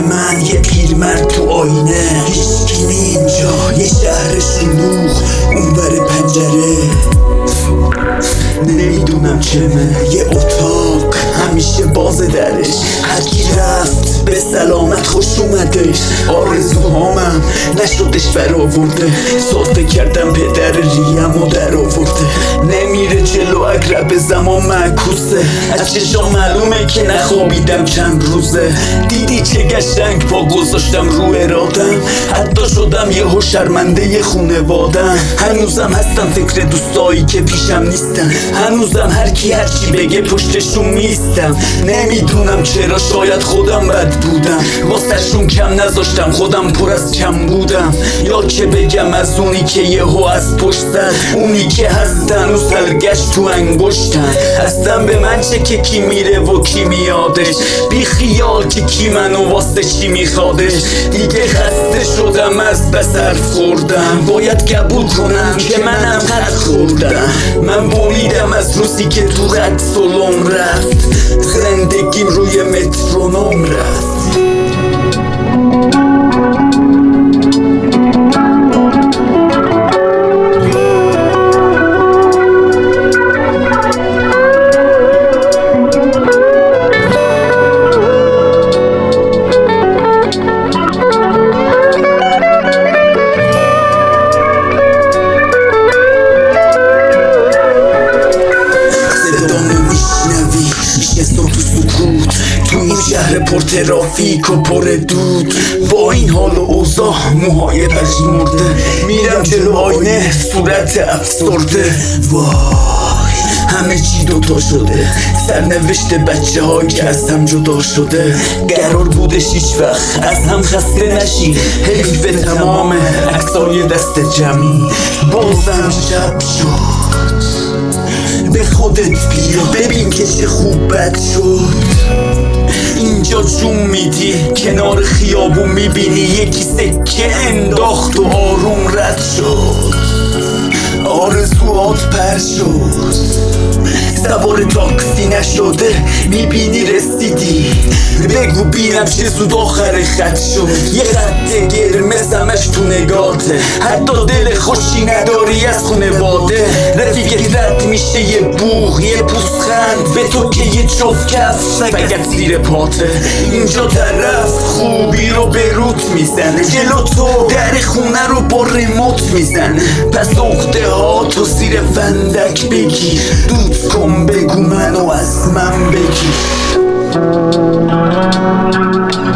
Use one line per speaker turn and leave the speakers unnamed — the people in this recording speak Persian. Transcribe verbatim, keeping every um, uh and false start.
من یه پیرمرد تو آینه، هیچکی اینجا، یه شهر شلوغ اونور پنجره. نمیدونم چمه، یه اتاق همیشه باز درش، هرکی رفت به سلامت خوش اومدش. آرزوهامم نشدش برآورده، صافه کردم پدر ریم و در آورده. نمیره جلو اقرب زمان معکوسه، از چشام معلومه که نخوابیدم چند روزه. دیدی چه قشنگ پا گذاشتم رو ارادم، حتی شدم یهو شرمنده خونوادم. هنوزم هستم فکر دوستایی که پیشم نیستن، هنوزم هر کی هر چی بگه پشتشون میستم. نمیدونم چرا، شاید خودم بد بودم، واسهشون کم نذاشتم، خودم پر از کم بودم. یا که بگم از اونی که یهو از پشت زد، اونی که هست هنوز سرگشت تو انگشتم. هستم به من چه که کی میره و کی میادش، بی خیال که کی منو واسه چی میخوادش. دیگه خسته شدم از بسر خوردم، باید قبول کنم که منم حق خوردم. من بریدم از روزی که تو رد سلوم رفت، زندگیم روی مترونوم رفت. تو این شهر پر ترافیک و پر دود، با این حال و اوضاع موهای پژمرده، میرم جلو آینه صورت افسرده. وای همه چی دوتا شده، سرنوشت بچه ها که از هم جدا شده. قرار بودش هیچ وقت از هم خسته نشی، حیف تمام عکسای دست جمعی. بازم شب شد، به خودت بیا ببین که چه خوب بد شد. اینجا جون میدی کنار خیابون، میبینی یکی سکه انداخت و آروم رد شد. آرزوات پر شد، سوار تاکسی نشده، میبینی رسیدی، بگو بینم چه زود آخر خط شد. یه خط قرمز همش تو نگاته، حتی دل خوشی نداری از خونواده. رفیقت رد میشه یه بوغ یه پوزخند، به تو که یه جفت کف فقط زیر پاته. اینجا طرف خوبی رو به روت میزنه، جلو تو در خونه رو با ریموت میزنه. پس اخته ها تو زیر فندک بگیر، دود کن بگو منو از من بگیر.